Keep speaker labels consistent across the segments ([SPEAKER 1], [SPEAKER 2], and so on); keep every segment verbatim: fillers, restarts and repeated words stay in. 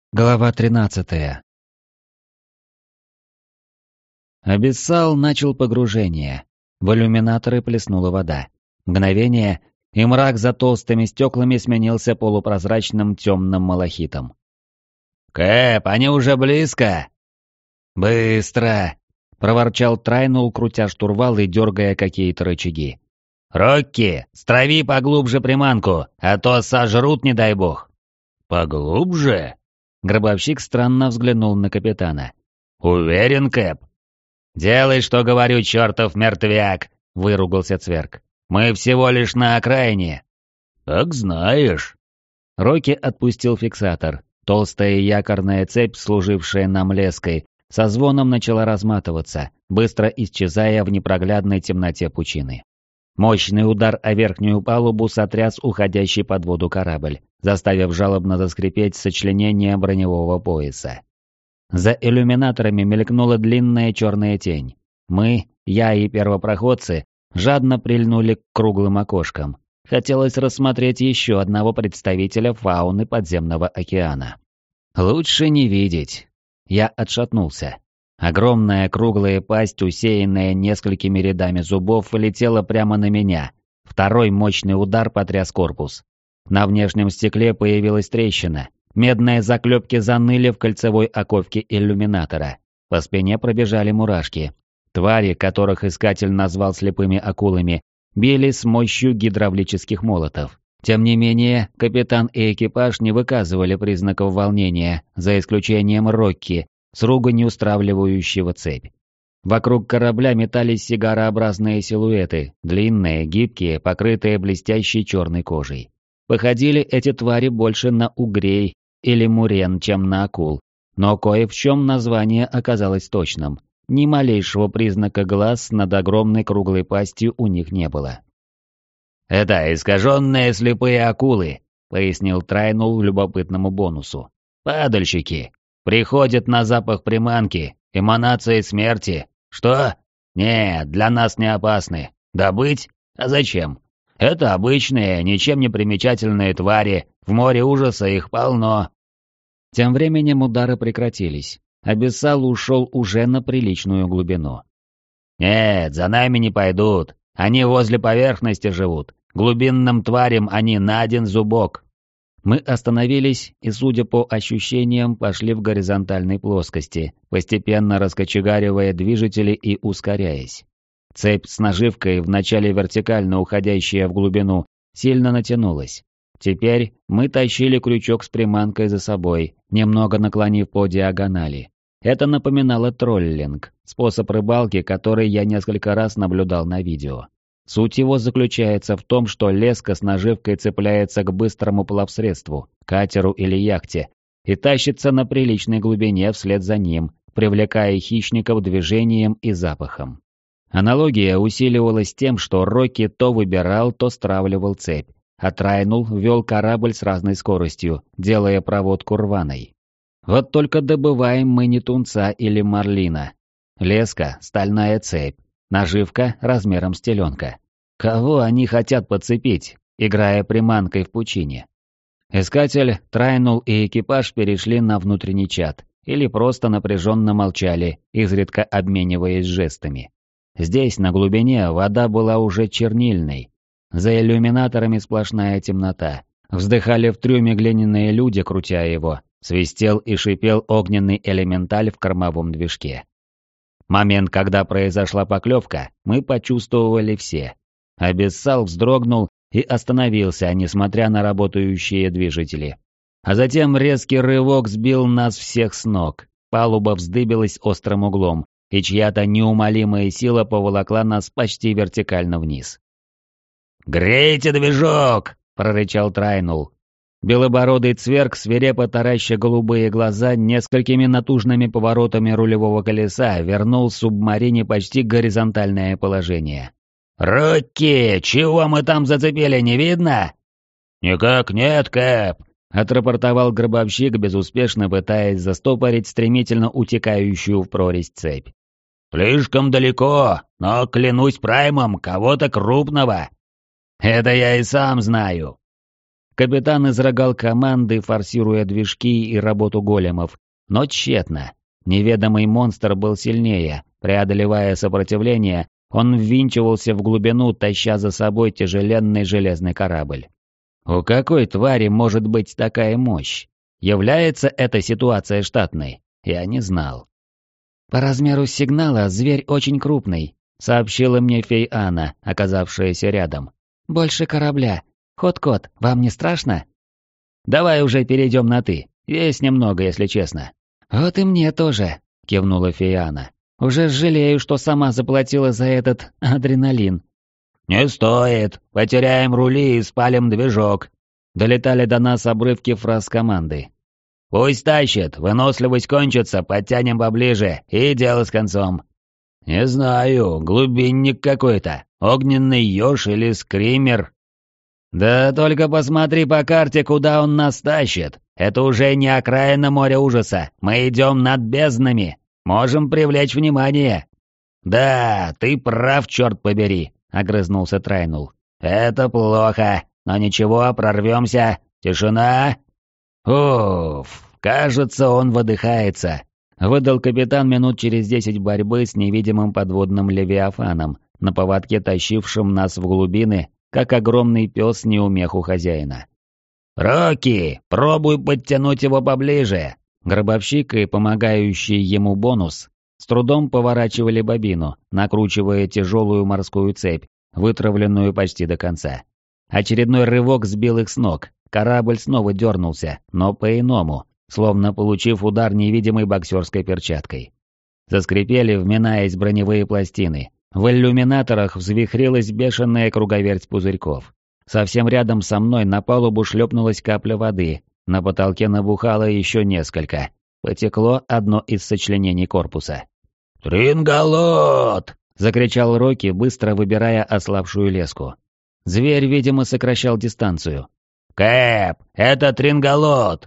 [SPEAKER 1] Глава тринадцатая. Абиссал начал погружение. В иллюминаторы плеснула вода. Мгновение, и мрак за толстыми стеклами сменился полупрозрачным темным малахитом. «Кэп, они уже близко!» «Быстро!» — проворчал Трайнул, крутя штурвал и дергая какие-то рычаги. «Рокки, страви поглубже приманку, а то сожрут, не дай бог!» «Поглубже?» Гробовщик странно взглянул на капитана. «Уверен, Кэп?» «Делай, что говорю, чертов мертвяк!» — выругался Цверк. «Мы всего лишь на окраине». «Как знаешь». Рокки отпустил фиксатор. Толстая якорная цепь, служившая нам леской, со звоном начала разматываться, быстро исчезая в непроглядной темноте пучины. Мощный удар о верхнюю палубу сотряс уходящий под воду корабль, заставив жалобно заскрипеть сочленение броневого пояса. За иллюминаторами мелькнула длинная черная тень. Мы, я и первопроходцы, жадно прильнули к круглым окошкам. Хотелось рассмотреть еще одного представителя фауны подземного океана. Лучше не видеть. Я отшатнулся. Огромная круглая пасть, усеянная несколькими рядами зубов, летела прямо на меня. Второй мощный удар потряс корпус. На внешнем стекле появилась трещина. Медные заклепки заныли в кольцевой оковке иллюминатора. По спине пробежали мурашки. Твари, которых искатель назвал слепыми акулами, били с мощью гидравлических молотов. Тем не менее, капитан и экипаж не выказывали признаков волнения, за исключением Рокки, с руганью стравливающего цепь. Вокруг корабля метались сигарообразные силуэты, длинные, гибкие, покрытые блестящей черной кожей. Походили эти твари больше на угрей или мурен, чем на акул, но кое в чем название оказалось точным. Ни малейшего признака глаз над огромной круглой пастью у них не было. «Это искаженные слепые акулы», — пояснил Трайнул любопытному бонусу. «Падальщики. Приходят на запах приманки, эманации смерти. Что? Нет, для нас не опасны. Добыть? А зачем? Это обычные, ничем не примечательные твари, в море ужаса их полно». Тем временем удары прекратились. Абиссал ушел уже на приличную глубину. «Нет, за нами не пойдут. Они возле поверхности живут. Глубинным тварям они на один зубок». Мы остановились и, судя по ощущениям, пошли в горизонтальной плоскости, постепенно раскочегаривая движители и ускоряясь. Цепь с наживкой, вначале вертикально уходящая в глубину, сильно натянулась. Теперь мы тащили крючок с приманкой за собой, немного наклонив по диагонали. Это напоминало троллинг, способ рыбалки, который я несколько раз наблюдал на видео. Суть его заключается в том, что леска с наживкой цепляется к быстрому плавсредству, катеру или яхте, и тащится на приличной глубине вслед за ним, привлекая хищников движением и запахом. Аналогия усиливалась тем, что Рокки то выбирал, то стравливал цепь, а Трайнул вел корабль с разной скоростью, делая проводку рваной. Вот только добываем мы не тунца или марлина. Леска — стальная цепь, наживка размером с теленка. Кого они хотят подцепить, играя приманкой в пучине? Искатель, Трайнул и экипаж перешли на внутренний чат, или просто напряженно молчали, изредка обмениваясь жестами. Здесь, на глубине, вода была уже чернильной. За иллюминаторами сплошная темнота. Вздыхали в трюме глиняные люди, крутя его. Свистел и шипел огненный элементаль в кормовом движке. Момент, когда произошла поклевка, мы почувствовали все. Абиссал вздрогнул и остановился, несмотря на работающие движители. А затем резкий рывок сбил нас всех с ног. Палуба вздыбилась острым углом, и чья-то неумолимая сила поволокла нас почти вертикально вниз. «Грейте движок!» — прорычал Трайнул. Белобородый Цверк, свирепо тараща голубые глаза, несколькими натужными поворотами рулевого колеса вернул субмарине почти горизонтальное положение. «Рокки, чего мы там зацепили, не видно?» «Никак нет, Кэп», — отрапортовал гробовщик, безуспешно пытаясь застопорить стремительно утекающую в прорезь цепь. «Слишком далеко, но, клянусь праймом, кого-то крупного». «Это я и сам знаю». Капитан изрыгал команды, форсируя движки и работу големов, но тщетно. Неведомый монстр был сильнее, преодолевая сопротивление, он ввинчивался в глубину, таща за собой тяжеленный железный корабль. У какой твари может быть такая мощь? Является эта ситуация штатной? Я не знал. «По размеру сигнала зверь очень крупный», — сообщила мне Фей-Ана, оказавшаяся рядом. «Больше корабля. Ход-кот, вам не страшно?» «Давай уже перейдем на «ты». Есть немного, если честно». «Вот и мне тоже», — кивнула Фей-Ана. «Уже жалею, что сама заплатила за этот адреналин». «Не стоит. Потеряем рули и спалим движок». Долетали до нас обрывки фраз команды. «Пусть тащит, выносливость кончится, подтянем поближе, и дело с концом». «Не знаю, глубинник какой-то, огненный еж или скример». «Да только посмотри по карте, куда он нас тащит. Это уже не окраина моря ужаса, мы идем над безднами, можем привлечь внимание». «Да, ты прав, черт побери», — огрызнулся Трайнул. «Это плохо, но ничего, прорвемся. Тишина». «Уф, кажется, он выдыхается», — выдал капитан минут через десять борьбы с невидимым подводным левиафаном, на поводке тащившим нас в глубины, как огромный пес неумеху хозяина. «Рокки, пробуй подтянуть его поближе!» Гробовщик и помогающий ему бонус с трудом поворачивали бобину, накручивая тяжелую морскую цепь, вытравленную почти до конца. Очередной рывок сбил их с ног, корабль снова дернулся, но по-иному, словно получив удар невидимой боксерской перчаткой. Заскрипели, вминаясь броневые пластины. В иллюминаторах взвихрилась бешеная круговерть пузырьков. Совсем рядом со мной на палубу шлепнулась капля воды, на потолке набухало еще несколько. Потекло одно из сочленений корпуса. «Тринголот!» — закричал Рокки, быстро выбирая ослабшую леску. Зверь, видимо, сокращал дистанцию. «Кэп, это Тринголот!»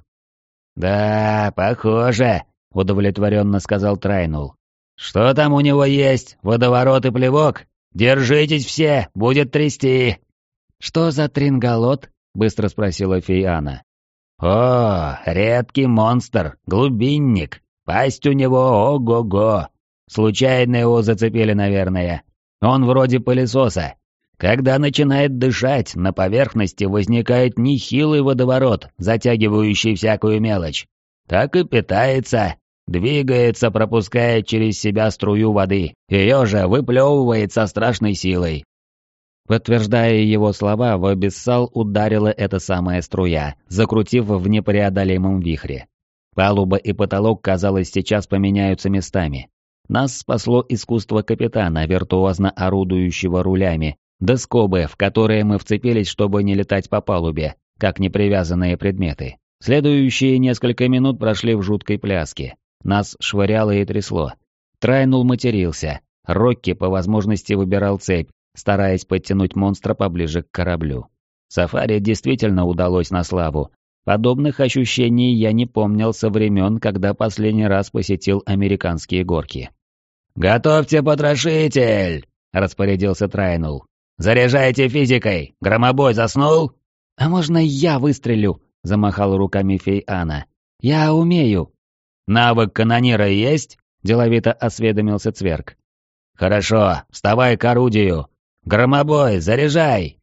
[SPEAKER 1] «Да, похоже», — удовлетворенно сказал Трайнул. «Что там у него есть? Водоворот и плевок? Держитесь все, будет трясти!» «Что за Тринголот?» — быстро спросила Фей-Ана. «О, редкий монстр, глубинник. Пасть у него ого-го. Случайно его зацепили, наверное. Он вроде пылесоса. Когда начинает дышать, на поверхности возникает нехилый водоворот, затягивающий всякую мелочь. Так и питается. Двигается, пропуская через себя струю воды. Ее же выплевывает со страшной силой». Подтверждая его слова, в абиссал ударила эта самая струя, закрутив в непреодолимом вихре. Палуба и потолок, казалось, сейчас поменяются местами. Нас спасло искусство капитана, виртуозно орудующего рулями, да скобы, в которые мы вцепились, чтобы не летать по палубе, как непривязанные предметы. Следующие несколько минут прошли в жуткой пляске. Нас швыряло и трясло. Трайнул матерился. Рокки по возможности выбирал цепь, стараясь подтянуть монстра поближе к кораблю. Сафари действительно удалось на славу. Подобных ощущений я не помнил со времен, когда последний раз посетил американские горки. «Готовьте потрошитель!» — распорядился Трайнул. «Заряжайте физикой! Громобой заснул?» «А можно я выстрелю?» — замахал руками Фей-Ана. «Я умею!» «Навык канонира есть?» — деловито осведомился Цверк. «Хорошо, вставай к орудию! Громобой, заряжай!»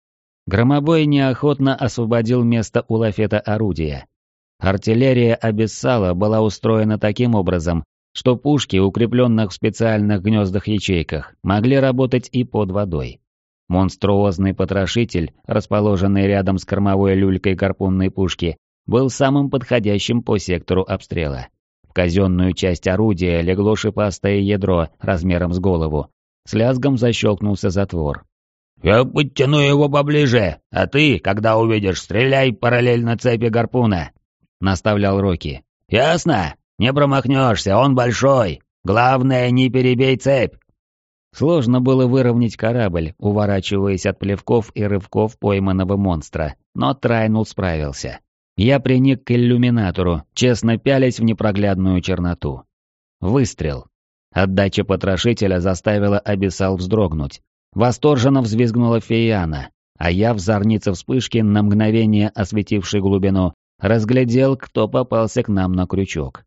[SPEAKER 1] Громобой неохотно освободил место у лафета орудия. Артиллерия Абиссала была устроена таким образом, что пушки, укрепленных в специальных гнездах-ячейках, могли работать и под водой. Монструозный потрошитель, расположенный рядом с кормовой люлькой гарпунной пушки, был самым подходящим по сектору обстрела. В казенную часть орудия легло шипастое ядро размером с голову. С лязгом защелкнулся затвор. «Я подтяну его поближе, а ты, когда увидишь, стреляй параллельно цепи гарпуна», — наставлял Рокки. «Ясно? Не промахнешься, он большой. Главное, не перебей цепь». Сложно было выровнять корабль, уворачиваясь от плевков и рывков пойманного монстра, но Трайнул справился. Я приник к иллюминатору, честно пялясь в непроглядную черноту. Выстрел. Отдача потрошителя заставила Абиссал вздрогнуть. Восторженно взвизгнула Фей-Ана. а я в зорнице вспышки, на мгновение осветившей глубину, разглядел, кто попался к нам на крючок.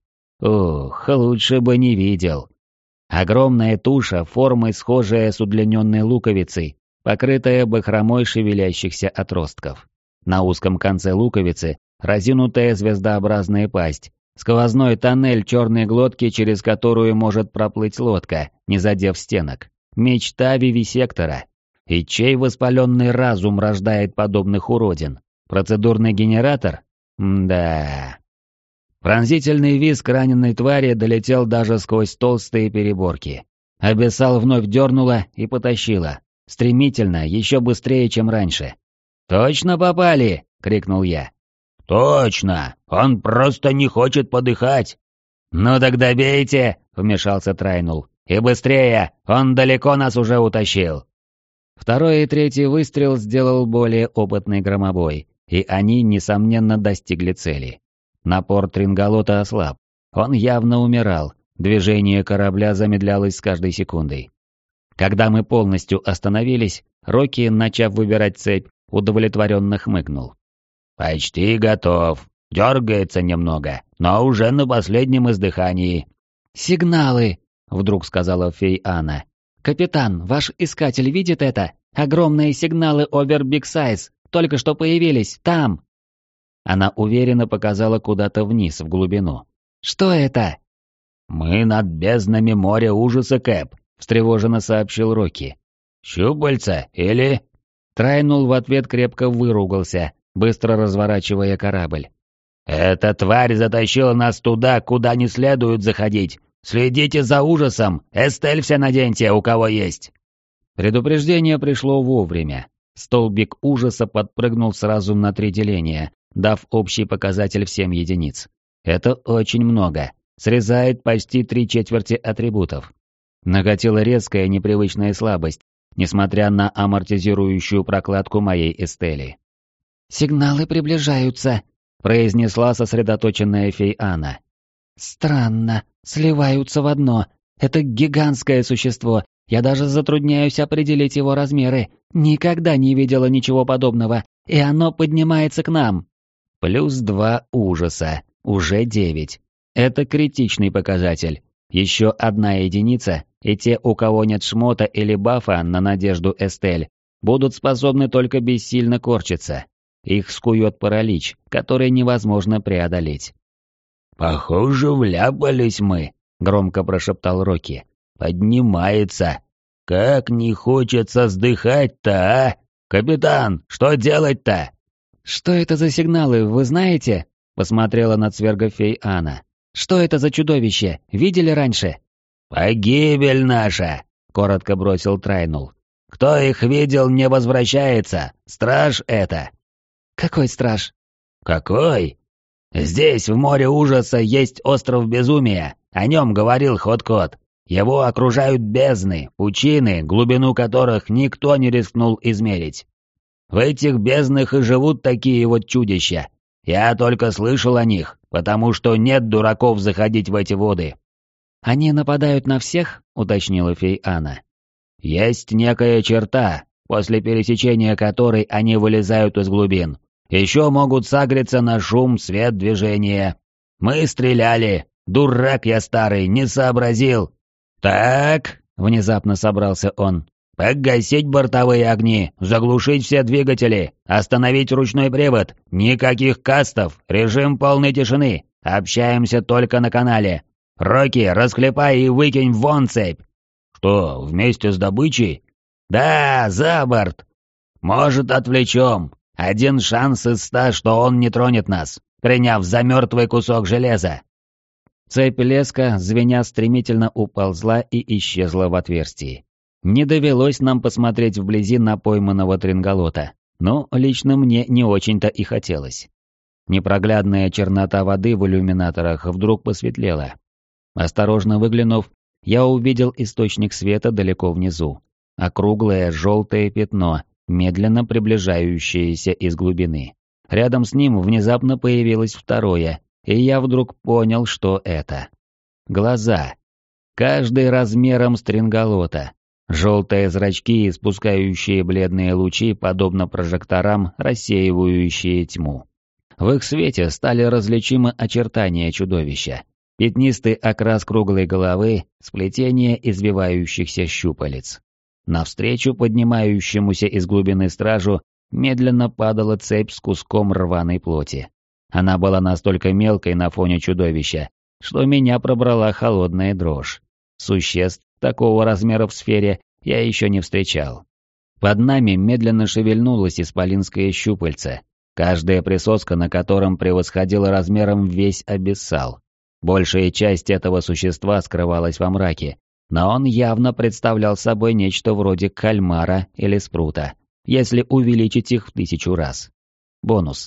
[SPEAKER 1] Ух, лучше бы не видел. Огромная туша, формой схожая с удлиненной луковицей, покрытая бахромой шевелящихся отростков. На узком конце луковицы разинутая звездообразная пасть, сквозной тоннель черной глотки, через которую может проплыть лодка, не задев стенок. Мечта вивисектора. И чей воспаленный разум рождает подобных уродин? Процедурный генератор? М-да. Пронзительный визг раненой твари долетел даже сквозь толстые переборки. Абиссал вновь дернула и потащила. Стремительно, еще быстрее, чем раньше. «Точно попали!» — крикнул я.
[SPEAKER 2] «Точно! Он просто не хочет подыхать!»
[SPEAKER 1] «Ну тогда бейте!» — вмешался Трайнул. «И быстрее! Он далеко нас уже утащил!» Второй и третий выстрел сделал более опытный громобой, и они, несомненно, достигли цели. Напор Трингалота ослаб. Он явно умирал, движение корабля замедлялось с каждой секундой. Когда мы полностью остановились, Рокки, начав выбирать цепь, удовлетворенно хмыкнул.
[SPEAKER 2] «Почти готов. Дергается немного, но уже на последнем издыхании».
[SPEAKER 3] «Сигналы!» — вдруг сказала Фей-Ана. «Капитан, ваш искатель видит это? Огромные сигналы Овер Биг Сайз только что появились, там!»
[SPEAKER 1] Она уверенно показала куда-то вниз, в глубину.
[SPEAKER 3] «Что это?»
[SPEAKER 2] «Мы над безднами моря ужаса, Кэп»,
[SPEAKER 1] — встревоженно сообщил Рокки.
[SPEAKER 2] «Щупальца или...»
[SPEAKER 1] Трайнул в ответ крепко выругался, быстро разворачивая корабль.
[SPEAKER 2] «Эта тварь затащила нас туда, куда не следует заходить. Следите за ужасом, Эстель все наденьте, у кого есть».
[SPEAKER 1] Предупреждение пришло вовремя. Столбик ужаса подпрыгнул сразу на три деления, дав общий показатель в семь единиц. Это очень много. Срезает почти три четверти атрибутов. Накатила резкая непривычная слабость, несмотря на амортизирующую прокладку моей Эстели.
[SPEAKER 3] «Сигналы приближаются», — произнесла сосредоточенная Фей-Ана. «Странно, сливаются в одно. Это гигантское существо, я даже затрудняюсь определить его размеры. Никогда не видела ничего подобного, и оно поднимается к нам».
[SPEAKER 1] Плюс два ужаса, уже девять. Это критичный показатель. Еще одна единица, и те, у кого нет шмота или бафа на надежду Эстель, будут способны только бессильно корчиться. Их скует паралич, который невозможно преодолеть.
[SPEAKER 2] «Похоже, вляпались мы», — громко прошептал Рокки. «Поднимается. Как не хочется сдыхать-то, а? Капитан, что делать-то?»
[SPEAKER 3] «Что это за сигналы, вы знаете?» — посмотрела на цверга Фей-Ана. «Что это за чудовище? Видели раньше?»
[SPEAKER 2] «Погибель наша», — коротко бросил Трайнул. «Кто их видел, не возвращается. Страж это».
[SPEAKER 3] «Какой страж?»
[SPEAKER 2] «Какой? Здесь, в море ужаса, есть остров безумия. О нем говорил Хот-Кот. Его окружают бездны, пучины, глубину которых никто не рискнул измерить. В этих безднах и живут такие вот чудища. Я только слышал о них, потому что нет дураков заходить в эти воды».
[SPEAKER 3] «Они нападают на всех?» — уточнила Фей-Ана.
[SPEAKER 2] «Есть некая черта, после пересечения которой они вылезают из глубин. Еще могут сагриться на шум, свет, движение. Мы стреляли. Дурак я старый, не сообразил. Так, внезапно собрался он. Погасить бортовые огни, заглушить все двигатели, остановить ручной привод, никаких кастов, режим полной тишины. Общаемся только на канале. Рокки, расхлепай и выкинь вон цепь. Что, вместе с добычей? Да, за борт. Может, отвлечем. Один шанс из ста, что он не тронет нас, приняв за мертвый кусок железа.
[SPEAKER 1] Цепь леска, звеня, стремительно уползла и исчезла в отверстии. Не довелось нам посмотреть вблизи на пойманного Трингалота, но лично мне не очень-то и хотелось. Непроглядная чернота воды в иллюминаторах вдруг посветлела. Осторожно выглянув, я увидел источник света далеко внизу. Округлое желтое пятно, медленно приближающееся из глубины. Рядом с ним внезапно появилось второе, и я вдруг понял, что это. Глаза. Каждый размером с Трингалота. Желтые зрачки, испускающие бледные лучи, подобно прожекторам, рассеивающие тьму. В их свете стали различимы очертания чудовища. Пятнистый окрас круглой головы, сплетение извивающихся щупалец. Навстречу поднимающемуся из глубины стражу медленно падала цепь с куском рваной плоти. Она была настолько мелкой на фоне чудовища, что меня пробрала холодная дрожь. Существ такого размера в сфере я еще не встречал. Под нами медленно шевельнулось исполинское щупальце, каждая присоска на котором превосходила размером весь абиссал. Большая часть этого существа скрывалась во мраке, но он явно представлял собой нечто вроде кальмара или спрута, если увеличить их в тысячу раз. Бонус.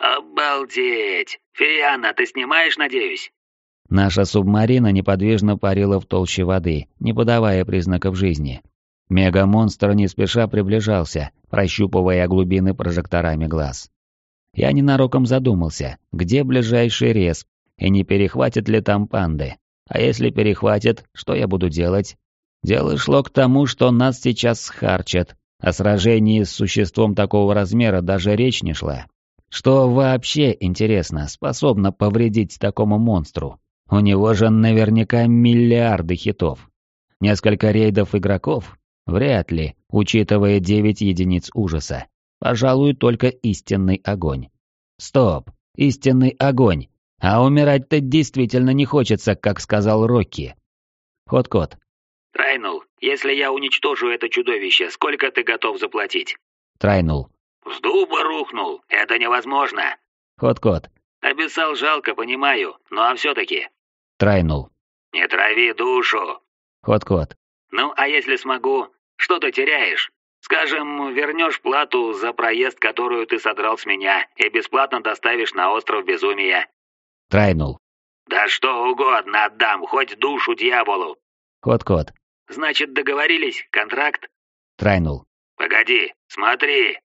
[SPEAKER 2] «Обалдеть! Фиана, ты снимаешь, надеюсь?»
[SPEAKER 1] Наша субмарина неподвижно парила в толще воды, не подавая признаков жизни. Мегамонстр не спеша приближался, прощупывая глубины прожекторами глаз. Я ненароком задумался, где ближайший рез, и не перехватит ли там панды. А если перехватит, что я буду делать? Дело шло к тому, что нас сейчас схарчат. О сражении с существом такого размера даже речь не шла. Что вообще, интересно, способно повредить такому монстру? У него же наверняка миллиарды хитов. Несколько рейдов игроков? Вряд ли, учитывая девять единиц ужаса. Пожалуй, только истинный огонь. Стоп, истинный огонь. А умирать-то действительно не хочется, как сказал Рокки. Ход-код.
[SPEAKER 2] Трайнул, если я уничтожу это чудовище, сколько ты готов заплатить?
[SPEAKER 1] Трайнул.
[SPEAKER 2] С дуба рухнул, это невозможно.
[SPEAKER 1] Ход-код.
[SPEAKER 2] Абиссал жалко, понимаю, ну а все-таки.
[SPEAKER 1] Трайнул.
[SPEAKER 2] Не трави душу.
[SPEAKER 1] Ход-код.
[SPEAKER 2] Ну а если смогу, что ты теряешь? Скажем, вернешь плату за проезд, которую ты содрал с меня, и бесплатно доставишь на остров Безумия.
[SPEAKER 1] Трайнул.
[SPEAKER 2] Да что угодно отдам, хоть душу дьяволу.
[SPEAKER 1] Ход-код.
[SPEAKER 2] Значит, договорились? Контракт?
[SPEAKER 1] Трайнул.
[SPEAKER 2] Погоди, смотри.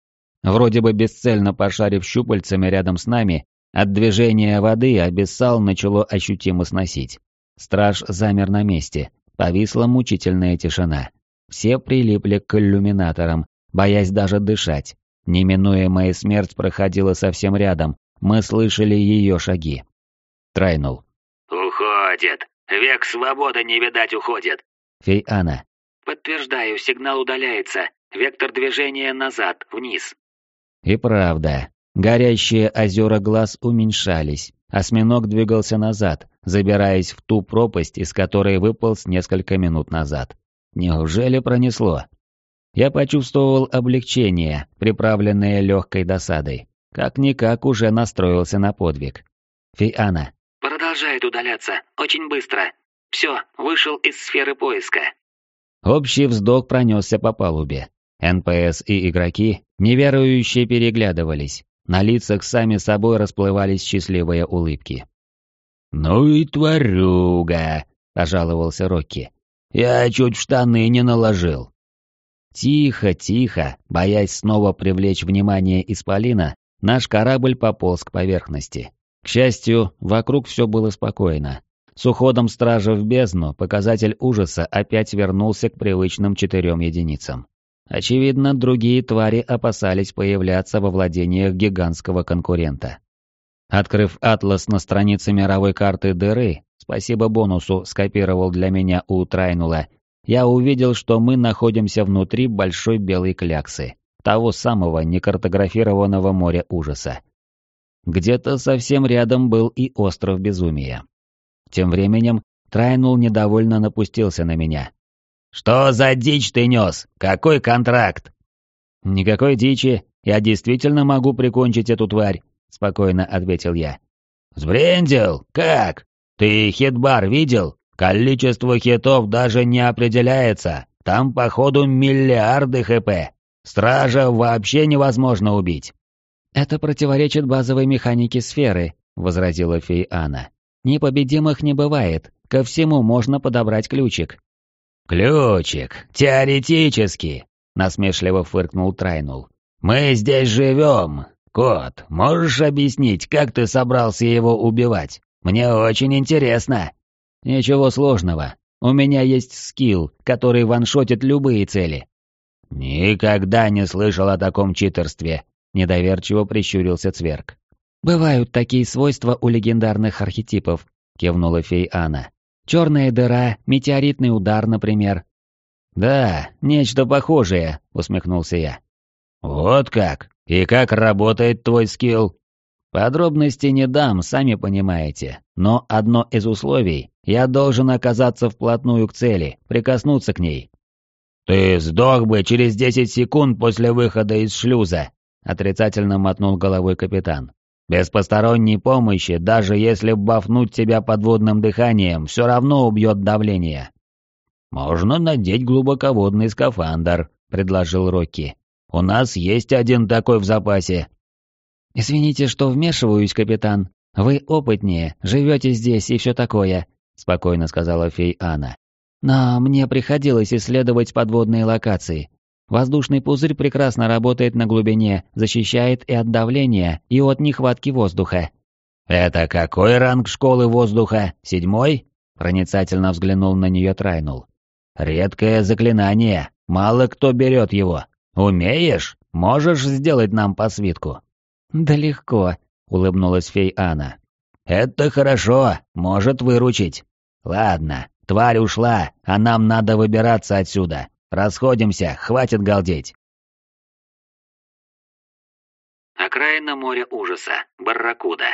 [SPEAKER 1] Вроде бы бесцельно пошарив щупальцами рядом с нами, от движения воды абиссал начало ощутимо сносить. Страж замер на месте, повисла мучительная тишина. Все прилипли к иллюминаторам, боясь даже дышать. Неминуемая смерть проходила совсем рядом, мы слышали ее шаги. Трайнул.
[SPEAKER 2] Уходит. Век свободы не видать уходит.
[SPEAKER 1] Фейана.
[SPEAKER 2] Подтверждаю, сигнал удаляется. Вектор движения назад, вниз.
[SPEAKER 1] И правда. Горящие озера глаз уменьшались. Осьминог двигался назад, забираясь в ту пропасть, из которой выполз несколько минут назад. Неужели пронесло? Я почувствовал облегчение, приправленное легкой досадой. Как-никак уже настроился на подвиг. Фиана.
[SPEAKER 2] Продолжает удаляться, очень быстро. Все, вышел из сферы поиска.
[SPEAKER 1] Общий вздох пронесся по палубе. эн пэ эс и игроки, неверующие, переглядывались. На лицах сами собой расплывались счастливые улыбки. «Ну и тварюга!» — пожаловался Рокки. «Я чуть в штаны не наложил». Тихо, тихо, боясь снова привлечь внимание исполина, наш корабль пополз к поверхности. К счастью, вокруг все было спокойно. С уходом стража в бездну показатель ужаса опять вернулся к привычным четырем единицам. Очевидно, другие твари опасались появляться во владениях гигантского конкурента. Открыв атлас на странице мировой карты дыры, спасибо бонусу скопировал для меня у Трайнула, я увидел, что мы находимся внутри большой белой кляксы, того самого некартографированного моря ужаса. Где-то совсем рядом был и остров Безумия. Тем временем Трайнул недовольно напустился на меня. «Что за дичь ты нес? Какой контракт?» «Никакой дичи, я действительно могу прикончить эту тварь», — спокойно ответил я. «Сбрендил? Как? Ты хит-бар видел? Количество хитов даже не определяется, там походу миллиарды хп. Стража вообще невозможно убить».
[SPEAKER 3] «Это противоречит базовой механике сферы», — возразила Фейана. «Непобедимых не бывает, ко всему можно подобрать ключик».
[SPEAKER 1] «Ключик, теоретически», — насмешливо фыркнул Трайнул. «Мы здесь живем. Кот, можешь объяснить, как ты собрался его убивать? Мне очень интересно». «Ничего сложного. У меня есть скилл, который ваншотит любые цели».
[SPEAKER 2] «Никогда не слышал о таком читерстве», — недоверчиво прищурился Цверк.
[SPEAKER 1] «Бывают такие свойства у легендарных архетипов», — кивнула фей Анна. «Черная дыра, метеоритный удар, например».
[SPEAKER 2] «Да, нечто похожее», — усмехнулся я. «Вот как? И как работает твой скилл?»
[SPEAKER 1] «Подробности не дам, сами понимаете, но одно из условий — я должен оказаться вплотную к цели, прикоснуться к ней».
[SPEAKER 2] «Ты сдох бы через десять секунд после выхода из шлюза», — отрицательно мотнул головой капитан. «Без посторонней помощи, даже если бафнуть тебя подводным дыханием, все равно убьет давление». «Можно надеть глубоководный скафандр», — предложил Рокки. «У нас есть один такой в запасе».
[SPEAKER 1] «Извините, что вмешиваюсь, капитан. Вы опытнее, живете здесь и все такое», — спокойно сказала фей Анна. «Но мне приходилось исследовать подводные локации. Воздушный пузырь прекрасно работает на глубине, защищает и от давления, и от нехватки воздуха».
[SPEAKER 2] «Это какой ранг школы воздуха? Седьмой?» — проницательно взглянул на нее Трайнул. «Редкое заклинание, мало кто берет его. Умеешь? Можешь сделать нам по свитку?»
[SPEAKER 1] «Да легко», — улыбнулась фей Анна.
[SPEAKER 2] «Это хорошо, может выручить. Ладно, тварь ушла, а нам надо выбираться отсюда. Расходимся, хватит галдеть».
[SPEAKER 1] Окраина моря ужаса, Барракуда.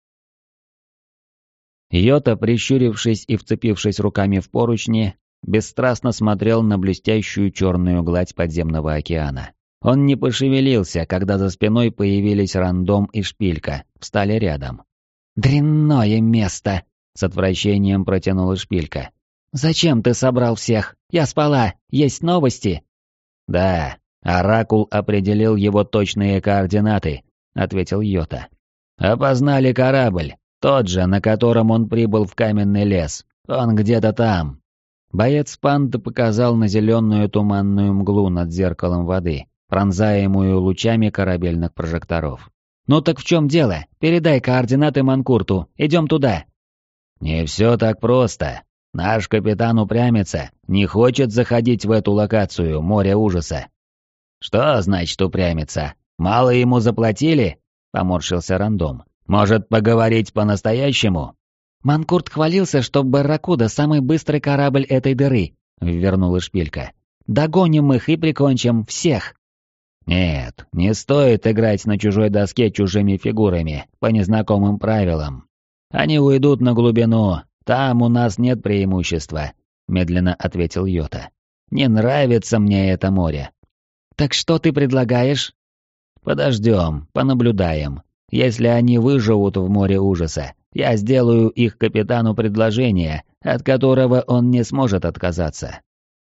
[SPEAKER 3] Йота, прищурившись и вцепившись руками в поручни, бесстрастно смотрел на блестящую черную гладь подземного океана. Он не пошевелился, когда за спиной появились Рандом и Шпилька, встали рядом.
[SPEAKER 1] «Дрянное место!»
[SPEAKER 3] — с отвращением протянула Шпилька.
[SPEAKER 1] «Зачем ты собрал всех? Я спала. Есть новости?»
[SPEAKER 3] «Да, Оракул определил его точные координаты», — ответил Йота. «Опознали корабль, тот же, на котором он прибыл в каменный лес. Он где-то там». Боец панды показал на зеленую туманную мглу над зеркалом воды, пронзаемую лучами корабельных прожекторов.
[SPEAKER 1] «Ну так в чем дело? Передай координаты Манкурту, идем туда».
[SPEAKER 3] «Не все так просто. Наш капитан упрямится, не хочет заходить в эту локацию, море ужаса». «Что значит упрямится? Мало ему заплатили?» — поморщился Рандом. «Может, поговорить по-настоящему?»
[SPEAKER 1] «Манкурт хвалился, что Барракуда самый быстрый корабль этой дыры», — ввернула Шпилька. «Догоним их и прикончим всех».
[SPEAKER 3] «Нет, не стоит играть на чужой доске чужими фигурами, по незнакомым правилам. Они уйдут на глубину, там у нас нет преимущества», — медленно ответил Йота. «Не нравится мне это море».
[SPEAKER 1] «Так что ты предлагаешь?»
[SPEAKER 3] «Подождем, понаблюдаем. Если они выживут в море ужаса, я сделаю их капитану предложение, от которого он не сможет отказаться».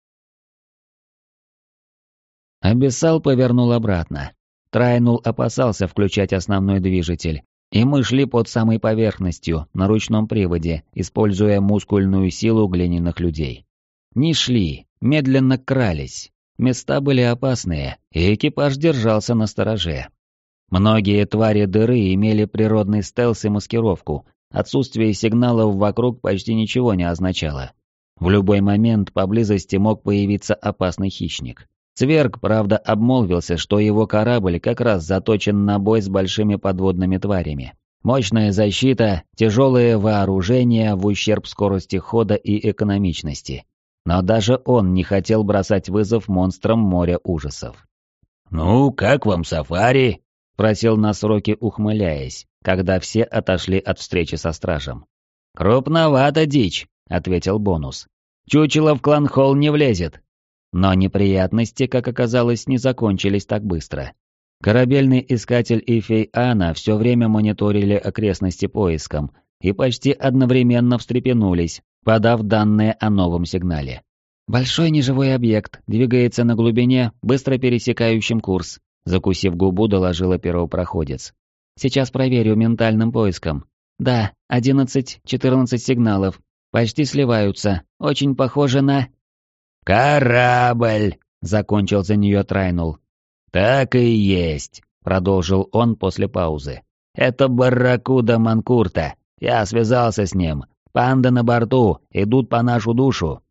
[SPEAKER 3] Абиссал повернул обратно. Трайнул опасался включать основной движитель, и мы шли под самой поверхностью, на ручном приводе, используя мускульную силу глиняных людей. Не шли, медленно крались. Места были опасные, и экипаж держался на стороже. Многие твари дыры имели природный стелс и маскировку, отсутствие сигналов вокруг почти ничего не означало. В любой момент поблизости мог появиться опасный хищник. Цверг, правда, обмолвился, что его корабль как раз заточен на бой с большими подводными тварями. Мощная защита, тяжелое вооружение в ущерб скорости хода и экономичности. Но даже он не хотел бросать вызов монстрам моря ужасов.
[SPEAKER 2] «Ну, как вам сафари?»
[SPEAKER 3] — просил нас Рокки, ухмыляясь, когда все отошли от встречи со стражем. «Крупновато дичь», — ответил Бонус. «Чучело в клан-холл не влезет». Но неприятности, как оказалось, не закончились так быстро. Корабельный искатель и фей Анна все время мониторили окрестности поиском и почти одновременно встрепенулись, подав данные о новом сигнале.
[SPEAKER 1] «Большой неживой объект, двигается на глубине, быстро пересекающим курс», закусив губу, доложила первопроходец. «Сейчас проверю ментальным поиском. Да, одиннадцать-четырнадцать сигналов, почти сливаются, очень похоже на...»
[SPEAKER 2] «Корабль!» — закончил за нее Трайнул.
[SPEAKER 3] «Так и есть», — продолжил он после паузы. «Это Барракуда Манкурта. Я связался с ним. Панда на борту, идут по нашу душу.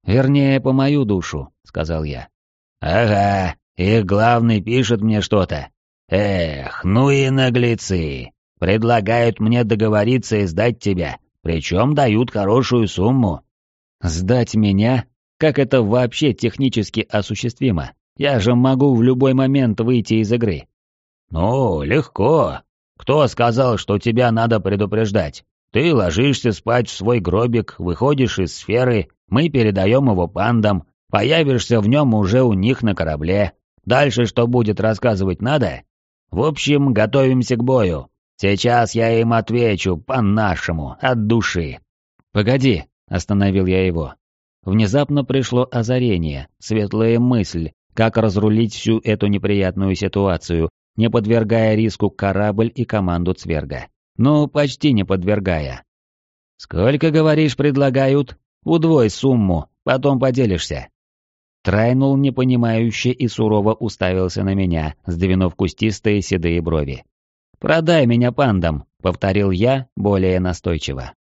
[SPEAKER 1] «Вернее, по мою душу», — сказал я.
[SPEAKER 2] «Ага, их главный пишет мне что-то. Эх, ну и наглецы. Предлагают мне договориться и сдать тебя, причем дают хорошую сумму».
[SPEAKER 1] «Сдать меня? Как это вообще технически осуществимо? Я же могу в любой момент выйти из игры».
[SPEAKER 2] «Ну, легко. Кто сказал, что тебя надо предупреждать? Ты ложишься спать в свой гробик, выходишь из сферы, мы передаем его пандам, появишься в нем уже у них на корабле. Дальше что будет, рассказывать надо? В общем, готовимся к бою. Сейчас я им отвечу по-нашему, от души».
[SPEAKER 1] «Погоди», — остановил я его. Внезапно пришло озарение, светлая мысль, как разрулить всю эту неприятную ситуацию, не подвергая риску корабль и команду Цверга. Ну, почти не подвергая. «Сколько, говоришь, предлагают? Удвой сумму, потом поделишься». Трайнул непонимающе и сурово уставился на меня, сдвинув кустистые седые брови. «Продай меня пандам», — повторил я более настойчиво.